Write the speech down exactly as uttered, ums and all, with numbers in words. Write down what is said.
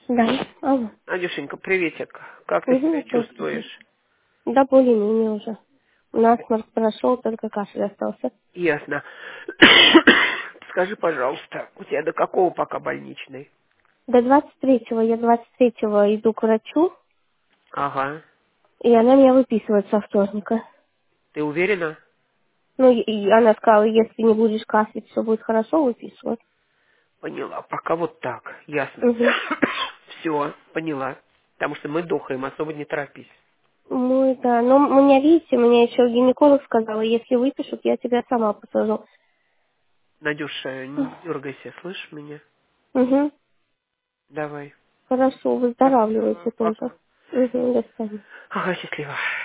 Да. Алло. Надюшенька, приветик. Как ты себя Угу, чувствуешь? да, более-менее уже. Насморк прошел, только кашель остался. Ясно. Скажи, пожалуйста, у тебя до какого пока больничный? До двадцать третьего, я двадцать третьего иду к врачу, Ага. и она меня выписывает со вторника. Ты уверена? Ну, и и она сказала, если не будешь кашлять, все будет хорошо, выписывать. Поняла. Пока вот так. Ясно. Угу. Все, поняла. Потому что мы дохаем, особо не торопись. Ну, да, но у меня, видите, мне еще гинеколог сказала, если выпишут, я тебя сама посажу. Надюша, не дергайся, слышишь меня? Угу. Давай. Хорошо, Пока. выздоравливайте тоже. Пока. Угу, до свидания. Ага, счастливо.